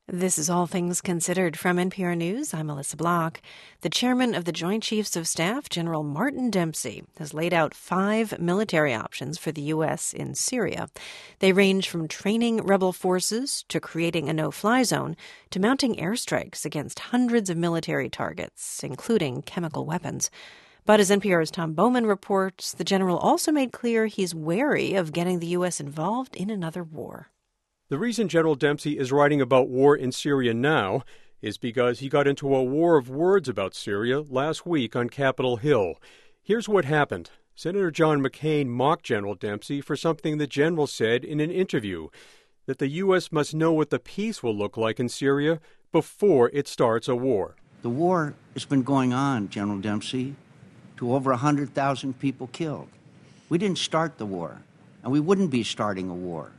This is All Things Considered from NPR News. I'm Melissa Block. The chairman of the Joint Chiefs of Staff, General Martin Dempsey, has laid out 5 military options for the U.S. in Syria. They range from training rebel forces to creating a no-fly zone to mounting airstrikes against hundreds of military targets, including chemical weapons. But as NPR's Tom Bowman reports, the general also made clear he's wary of getting the U.S. involved in another war. The reason General Dempsey is writing about war in Syria now is because he got into a war of words about Syria last week on Capitol Hill. Here's what happened. Senator John McCain mocked General Dempsey for something the general said in an interview, that the U.S. must know what the peace will look like in Syria before it starts a war. The war has been going on, General Dempsey, to over 100,000 people killed. We didn't start the war, and we wouldn't be starting a war.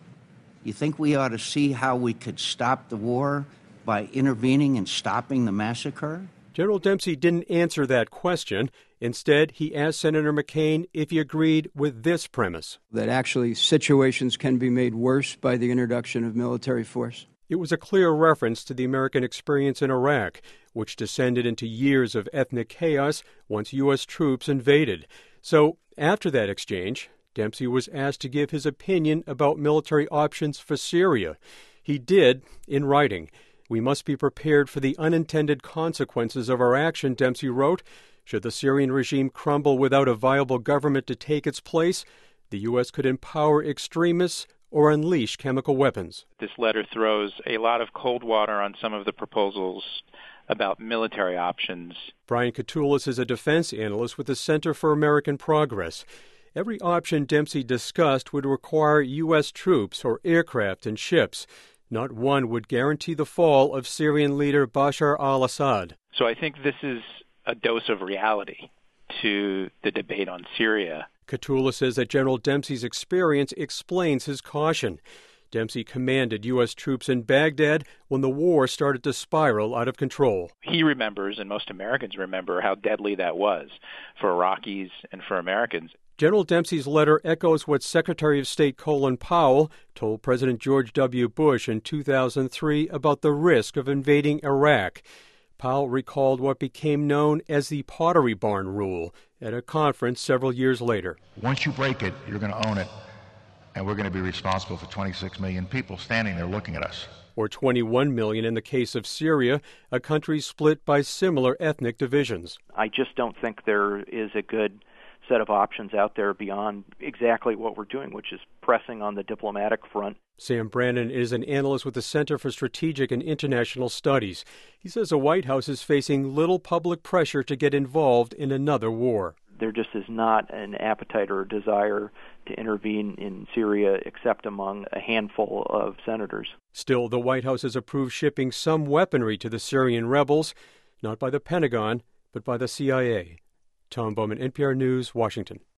You think we ought to see how we could stop the war by intervening and stopping the massacre? General Dempsey didn't answer that question. Instead, he asked Senator McCain if he agreed with this premise. That actually situations can be made worse by the introduction of military force. It was a clear reference to the American experience in Iraq, which descended into years of ethnic chaos once U.S. troops invaded. So, after that exchange, Dempsey was asked to give his opinion about military options for Syria. He did, in writing. We must be prepared for the unintended consequences of our action, Dempsey wrote. Should the Syrian regime crumble without a viable government to take its place, the U.S. could empower extremists or unleash chemical weapons. This letter throws a lot of cold water on some of the proposals about military options. Brian Katulis is a defense analyst with the Center for American Progress. Every option Dempsey discussed would require U.S. troops or aircraft and ships. Not one would guarantee the fall of Syrian leader Bashar al-Assad. So I think this is a dose of reality to the debate on Syria. Katulis says that General Dempsey's experience explains his caution. Dempsey commanded U.S. troops in Baghdad when the war started to spiral out of control. He remembers, and most Americans remember, how deadly that was for Iraqis and for Americans. General Dempsey's letter echoes what Secretary of State Colin Powell told President George W. Bush in 2003 about the risk of invading Iraq. Powell recalled what became known as the Pottery Barn Rule at a conference several years later. Once you break it, you're going to own it, and we're going to be responsible for 26 million people standing there looking at us. Or 21 million in the case of Syria, a country split by similar ethnic divisions. I just don't think there is a good set of options out there beyond exactly what we're doing, which is pressing on the diplomatic front. Sam Brannon is an analyst with the Center for Strategic and International Studies. He says the White House is facing little public pressure to get involved in another war. There just is not an appetite or a desire to intervene in Syria except among a handful of senators. Still, the White House has approved shipping some weaponry to the Syrian rebels, not by the Pentagon, but by the CIA. Tom Bowman, NPR News, Washington.